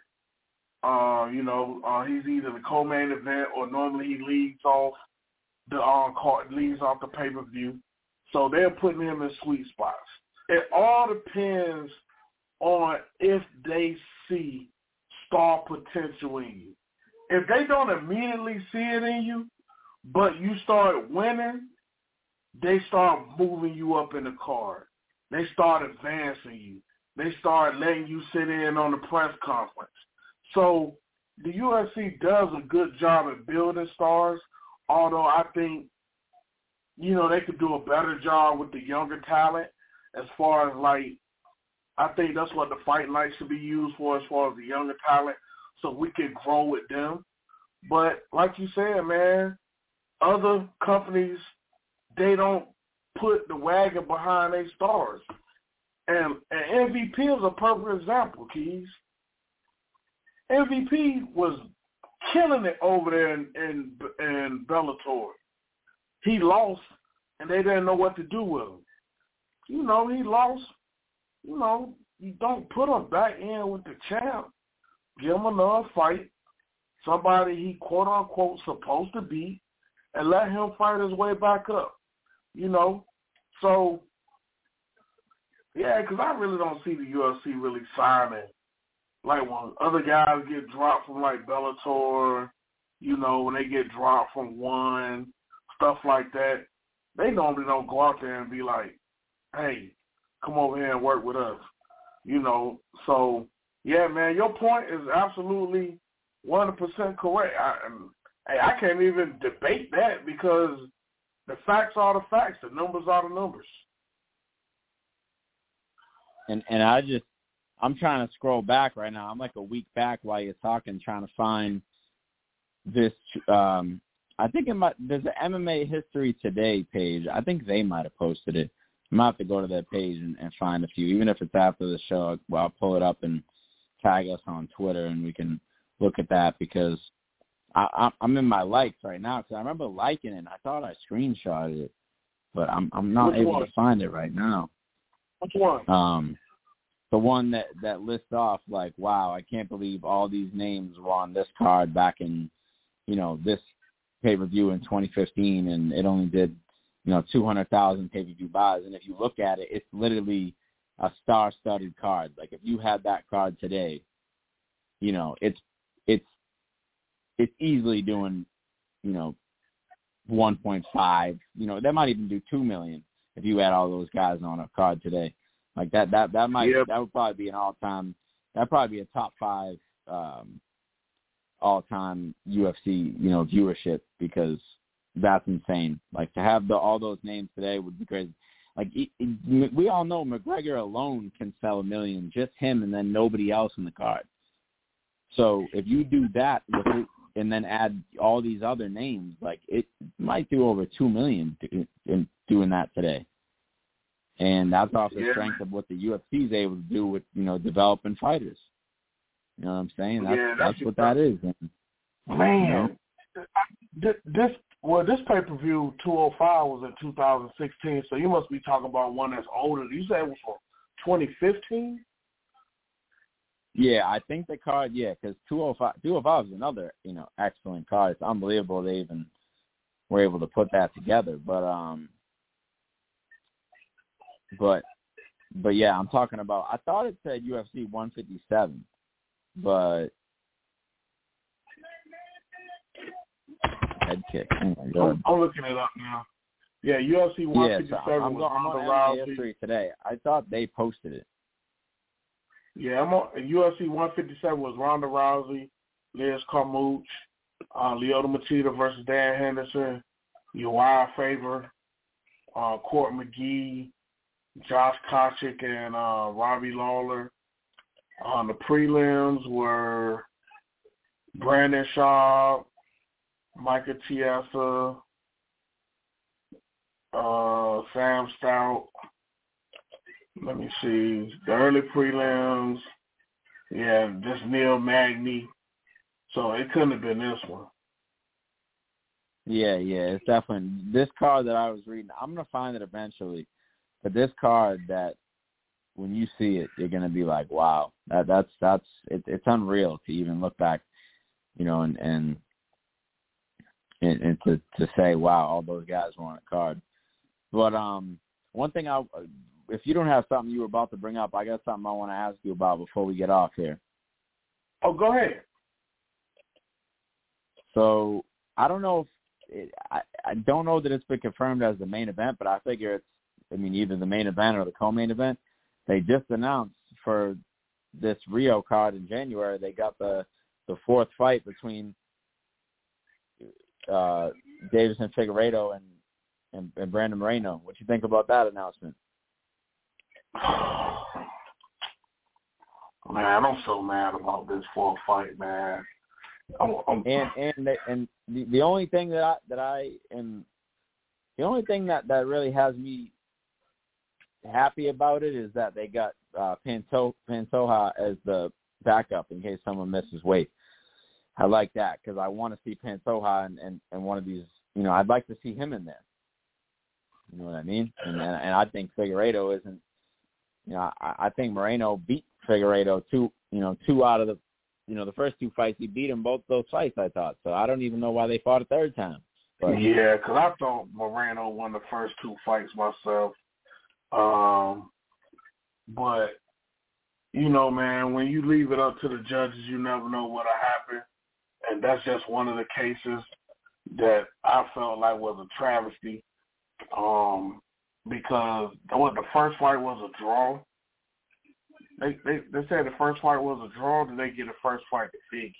He's either the co-main event or normally he leads off the card, leads off the pay-per-view. So they're putting him in sweet spots. It all depends on if they see star potential in you. If they don't immediately see it in you, but you start winning, they start moving you up in the card. They start advancing you. They start letting you sit in on the press conference. So the UFC does a good job at building stars, although I think, they could do a better job with the younger talent as far as, I think that's what the fight night should be used for as far as the younger talent, so we can grow with them. But like you said, man, other companies, they don't put the wagon behind their stars. And MVP is a perfect example, Keys. MVP was killing it over there in Bellator. He lost, and they didn't know what to do with him. He lost. You don't put him back in with the champ. Give him another fight. Somebody he quote-unquote supposed to beat, and let him fight his way back up. So, yeah, because I really don't see the UFC really signing. Like when other guys get dropped from Bellator, when they get dropped from one, stuff like that, they normally don't go out there and be like, hey, come over here and work with us. So, yeah, man, your point is absolutely 100% correct. I can't even debate that because the facts are the facts. The numbers are the numbers. And I'm trying to scroll back right now. I'm like a week back while you're talking, trying to find this. I think there's an MMA History Today page. I think they might have posted it. I might have to go to that page and find a few. Even if it's after the show, I'll pull it up and tag us on Twitter and we can look at that because I'm in my likes right now because I remember liking it and I thought I screenshotted it, but I'm not able to find it right now. Which one? The one that lists off like, wow, I can't believe all these names were on this card back in, this pay-per-view in 2015, and it only did, 200,000 pay-per-view buys. And if you look at it, it's literally a star-studded card. Like if you had that card today, it's easily doing, 1.5. That might even do 2 million if you had all those guys on a card today. Like that would probably be an all-time. That'd probably be a top 5 all-time UFC viewership because that's insane. Like to have all those names today would be crazy. Like we all know McGregor alone can sell 1 million, just him, and then nobody else in the card. So if you do that with it, and then add all these other names, like it might do over 2 million in doing that today. And that's off the strength of what the UFC is able to do with, developing fighters. You know what I'm saying? That's what that is. And, man, this pay-per-view 205 was in 2016, so you must be talking about one that's older. You said it was from 2015? Yeah, I think the card, because 205 is another, excellent card. It's unbelievable they even were able to put that together. But yeah, I'm talking about, I thought it said UFC 157, but head kick. Oh my God. I'm looking it up now. Yeah, UFC 157 I'm was on Ronda history today. I thought they posted it. Yeah, I'm on UFC 157 was Ronda Rousey, Liz Carmouche, Lyoto Machida versus Dan Henderson, Uriah Faber, Court McGee, Josh Koscheck, and Robbie Lawler. The prelims were Brandon Shaw, Micah Chiesa, Sam Stout. Let me see. The early prelims, just Neil Magny. So it couldn't have been this one. Yeah, it's definitely this card that I was reading. I'm gonna find it eventually, but this card that when you see it, you're gonna be like, wow, it's unreal to even look back, and to say, wow, all those guys were on a card. But one thing if you don't have something you were about to bring up, I got something I want to ask you about before we get off here. Oh, go ahead. So I don't know if I don't know that it's been confirmed as the main event, but I figure either the main event or the co-main event. They just announced for this Rio card in January, they got the fourth fight between Davison Figueiredo and Brandon Moreno. What do you think about that announcement? Man, I'm so mad about this fourth fight, man. And the only thing that really has me happy about it is that they got Pantoja as the backup in case someone misses weight. I like that because I want to see Pantoja and one of these. I'd like to see him in there. You know what I mean? And I think Figueiredo isn't. I think Moreno beat Figueiredo two out of the first 2 fights. He beat him both those fights, I thought. So I don't even know why they fought a third time. But. Yeah, because I thought Moreno won the first 2 fights myself. But, man, when you leave it up to the judges, you never know what'll happen. And that's just one of the cases that I felt like was a travesty. Because the first fight was a draw. They said the first fight was a draw. Did they get the first fight to Figgy?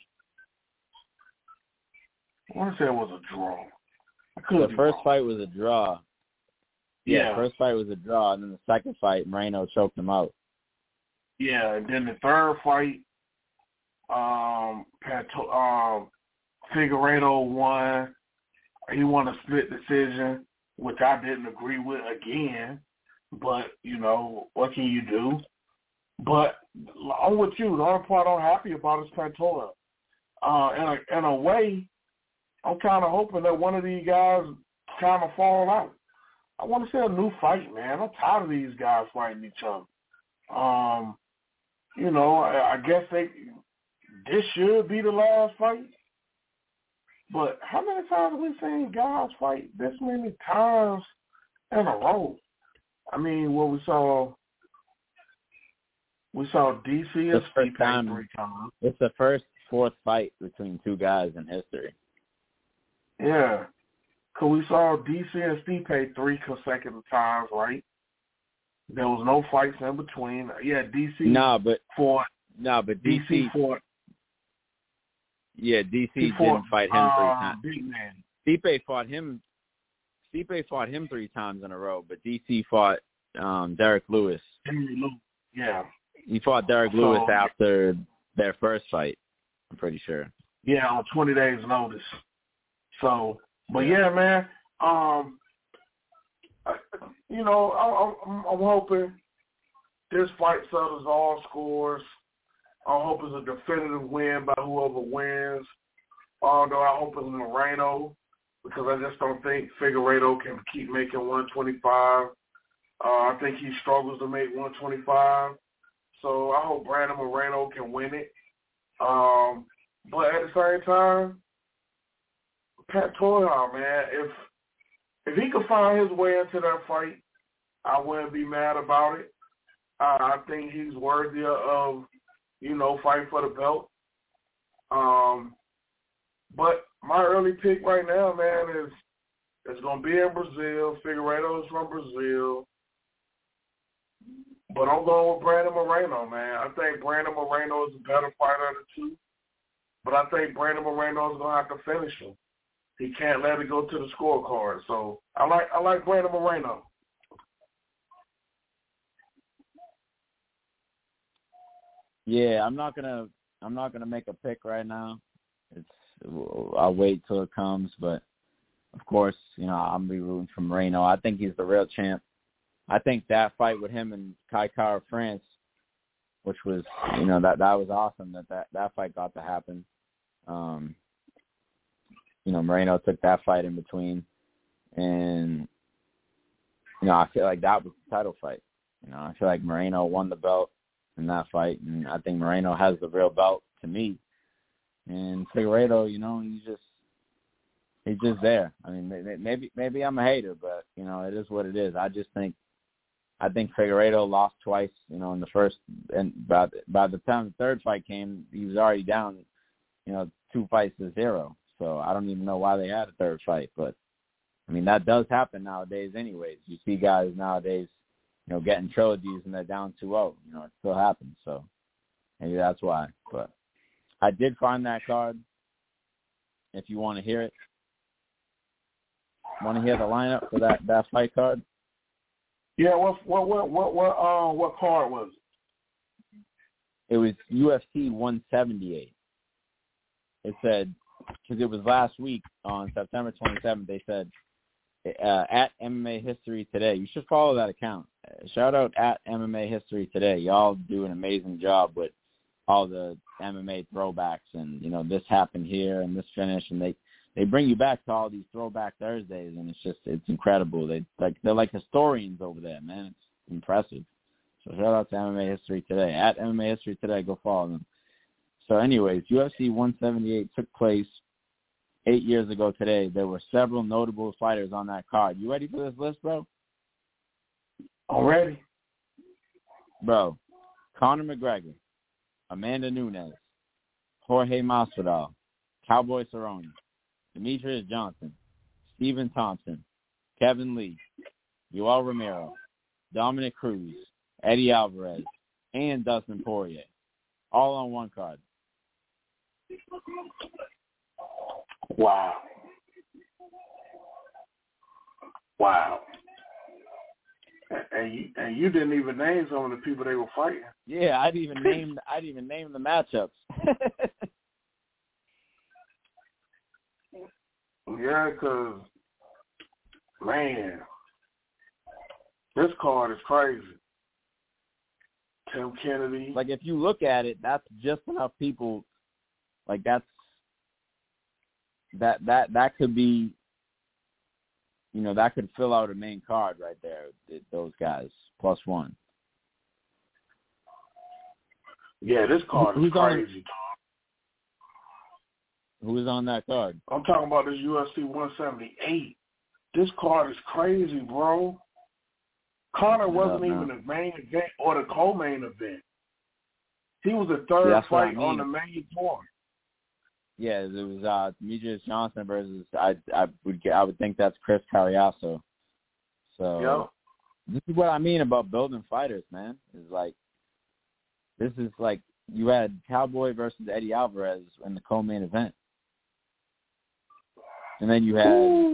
I want to say it was a draw. The first fight was a draw. Yeah, the first fight was a draw, and then the second fight, Moreno choked him out. Yeah, and then the third fight, Figueiredo won. He won a split decision, which I didn't agree with again. But, what can you do? But I'm with you. The only part I'm happy about is Pantoja. In a way, I'm kind of hoping that one of these guys kind of fall out. I want to see a new fight, man. I'm tired of these guys fighting each other. I guess this should be the last fight. But how many times have we seen guys fight this many times in a row? I mean, what we saw DC and Stipe 3 times. It's the first fourth fight between two guys in history. Yeah. Because we saw DC and Stipe 3 consecutive times, right? There was no fights in between. Yeah, DC fought. No, but DC fought. Yeah, DC didn't fight him 3 times. Big man. Stipe fought him 3 times in a row, but DC fought Derek Lewis. Yeah. He fought Derek Lewis after their first fight, I'm pretty sure. Yeah, on 20 days' notice. So, but yeah, man, I'm hoping this fight settles all scores. I hope it's a definitive win by whoever wins. Although I hope it's Moreno, because I just don't think Figueiredo can keep making 125. I think he struggles to make 125. So I hope Brandon Moreno can win it. But at the same time, Pantoja, man, if he could find his way into that fight, I wouldn't be mad about it. I think he's worthy of, fighting for the belt. But my early pick right now, man, is it's going to be in Brazil. Figueiredo is from Brazil. But I'm going with Brandon Moreno, man. I think Brandon Moreno is a better fighter of the two. But I think Brandon Moreno is going to have to finish him. He can't let it go to the scorecard. So I like Brandon Moreno. Yeah, I'm not gonna make a pick right now. I'll wait till it comes, but of course, I'll be rooting for Moreno. I think he's the real champ. I think that fight with him and Kai Kara France, which was that was awesome that fight got to happen. Moreno took that fight in between, and I feel like that was the title fight. I feel like Moreno won the belt in that fight, and I think Moreno has the real belt to me. And Figueiredo, he's just there. I mean, maybe I'm a hater, but it is what it is. I think Figueiredo lost twice. In the first, and by the time the third fight came, he was already down, 2-0. So I don't even know why they had a third fight, but I mean that does happen nowadays. Anyways, you see guys nowadays, getting trilogies and they're down 2-0. It still happens. So maybe that's why. But I did find that card. If you want to hear it, want to hear the lineup for that fight card? Yeah. What card was it? It was UFC 178. It said, because it was last week on September 27th, they said, at MMA History Today. You should follow that account. Shout out at MMA History Today. Y'all do an amazing job with all the MMA throwbacks and, this happened here and this finished, and they bring you back to all these throwback Thursdays, and it's incredible. They're like historians over there, man. It's impressive. So shout out to MMA History Today. At MMA History Today, go follow them. So anyways, UFC 178 took place 8 years ago today. There were several notable fighters on that card. You ready for this list, bro? Already. Bro, Conor McGregor, Amanda Nunes, Jorge Masvidal, Cowboy Cerrone, Demetrius Johnson, Stephen Thompson, Kevin Lee, Yoel Romero, Dominic Cruz, Eddie Alvarez, and Dustin Poirier, all on one card. Wow. And you didn't even name some of the people they were fighting. Yeah, I'd even name the matchups. Yeah, because, man, this card is crazy. Tim Kennedy. Like, if you look at it, that's just enough people. Like, that could be, you know, that could fill out a main card right there. Those guys +1. Yeah, this card is crazy. Who's on that card? I'm talking about this UFC 178. This card is crazy, bro. Conor wasn't even the main event or the co-main event. He was the third fight on the main card. Yeah, it was Demetrius Johnson versus I would think that's Chris Cariaso. So This is what I mean about building fighters, man. Is like, this is like, you had Cowboy versus Eddie Alvarez in the co-main event, and then you had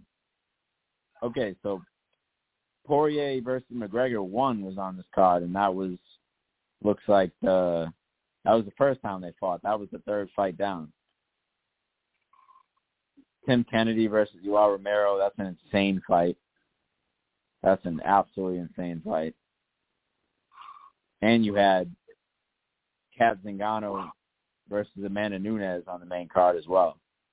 so Poirier versus McGregor 1 was on this card, and that was that was the first time they fought. That was the third fight down. Tim Kennedy versus Yoel Romero, that's an insane fight. That's an absolutely insane fight. And you had Kat Zingano versus Amanda Nunes on the main card as well.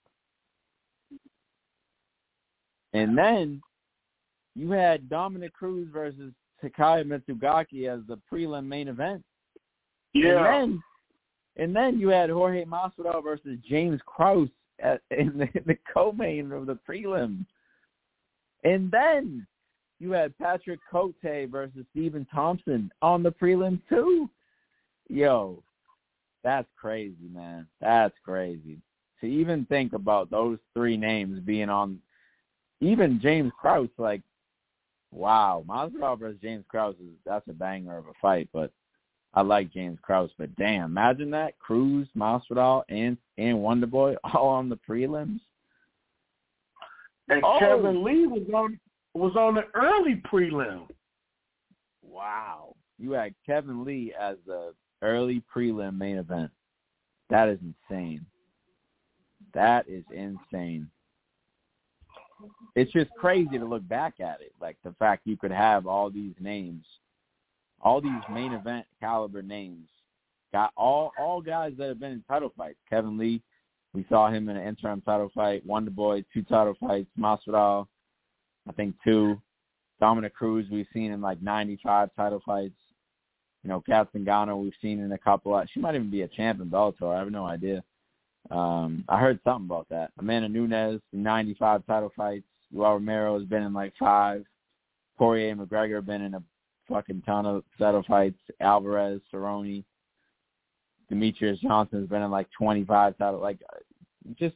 And then you had Dominic Cruz versus Takaya Mitsugaki as the prelim main event. Yeah. And then you had Jorge Masvidal versus James Krause in the co-main of the prelim. And then you had Patrick Cote versus Stephen Thompson on the prelim too. Yo, that's crazy, man. That's crazy. To even think about those three names being on, even James Krause, like, wow, Masvidal versus James Krause, that's a banger of a fight, but I like James Krause. But damn, imagine that, Cruz, Masvidal, and Wonderboy all on the prelims. And Kevin Lee was on the early prelim. Wow. You had Kevin Lee as the early prelim main event. That is insane. That is insane. It's just crazy to look back at it. Like, the fact you could have all these names, all these main event caliber names, got all guys that have been in title fights. Kevin Lee, we saw him in an interim title fight. Wonderboy, 2 title fights. Masvidal, I think 2. Dominic Cruz, we've seen in like 95 title fights. You know, Kat Zingano, we've seen in a couple. She might even be a champ in Bellator. I have no idea. I heard something about that. Amanda Nunes, 95 title fights. Yoel Romero has been in like 5. Poirier and McGregor have been in a fucking ton of title fights. Alvarez, Cerrone, Demetrius Johnson has been in like 25 title. Like, just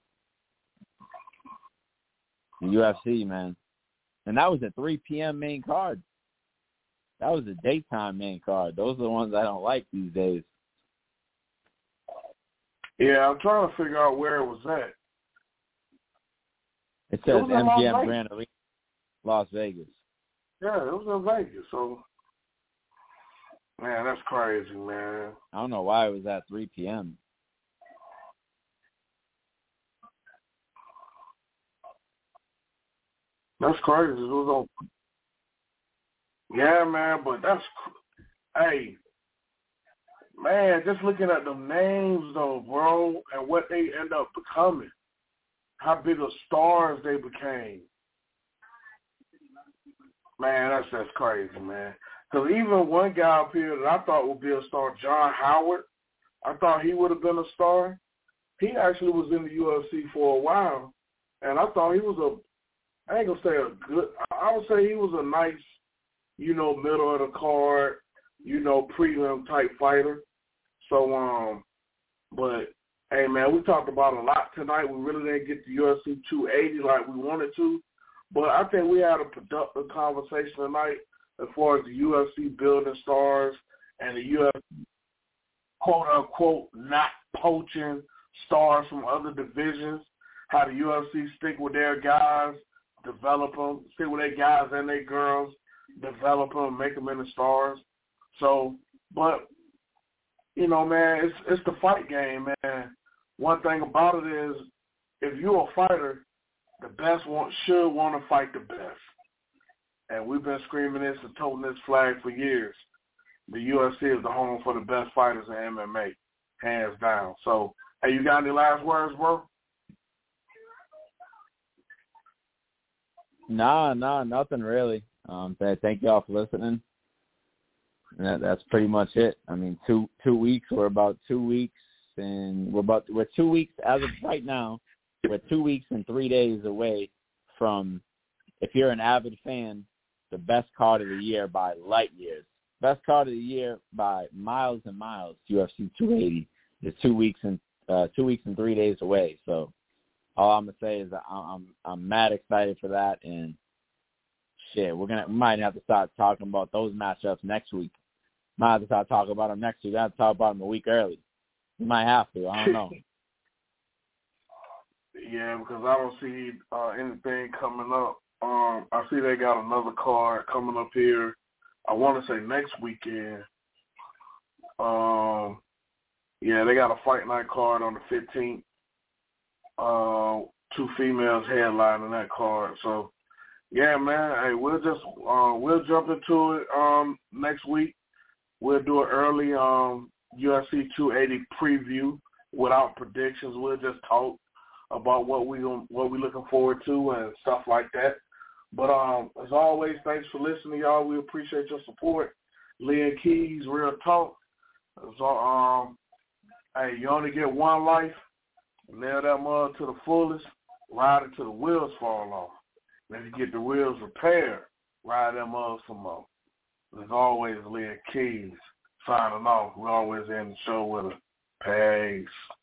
the UFC, man. And that was a 3 p.m. main card. That was a daytime main card. Those are the ones I don't like these days. Yeah, I'm trying to figure out where it was at. It says MGM Grand Arena, Las Vegas. Yeah, it was in Vegas. So, man, that's crazy, man. I don't know why it was at 3 p.m. That's crazy. It was on. Yeah, man, but that's, hey, man, just looking at the names, though, bro, and what they end up becoming, how big of stars they became. Man, that's just crazy, man. Because even one guy up here that I thought would be a star, John Howard, I thought he would have been a star. He actually was in the UFC for a while, and I thought he was I ain't going to say a good, I would say he was a nice, you know, middle of the card, you know, prelim type fighter. So, but, hey, man, we talked about a lot tonight. We really didn't get to UFC 280 like we wanted to. But I think we had a productive conversation tonight as far as the UFC building stars and the UFC, quote-unquote, not poaching stars from other divisions, how the UFC stick with their guys, develop them, stick with their guys and their girls, develop them, make them into stars. So, but, you know, man, it's the fight game, man. One thing about it is if you're a fighter, the best should want to fight the best. And we've been screaming this and toting this flag for years. the UFC is the home for the best fighters in MMA, hands down. So, hey, you got any last words, bro? Nah, nothing really. Thank y'all for listening. And that's pretty much it. I mean, 2 weeks. We're about 2 weeks, and we're 2 weeks as of right now. We're 2 weeks and 3 days away from, if you're an avid fan, the best card of the year by light years. Best card of the year by miles and miles. UFC 280 is 2 weeks and 3 days away. So all I'm gonna say is that I'm mad excited for that, and shit, we might have to start talking about those matchups next week. Might have to start talking about them next week. I have to talk about them a week early. We might have to. I don't know. Yeah, because I don't see anything coming up. I see they got another card coming up here. I want to say next weekend. Yeah, they got a fight night card on the 15th. 2 females headlining that card. So, yeah, man. Hey, we'll jump into it next week. We'll do an early UFC 280 preview without predictions. We'll just talk about what we looking forward to and stuff like that. But as always, thanks for listening, y'all. We appreciate your support. Lynn Keys, Real Talk. So, hey, you only get one life. Nail that mug to the fullest. Ride it till the wheels fall off. And if you get the wheels repaired, ride that mug some more. As always, Lynn Keys signing off. We always end the show with a peace.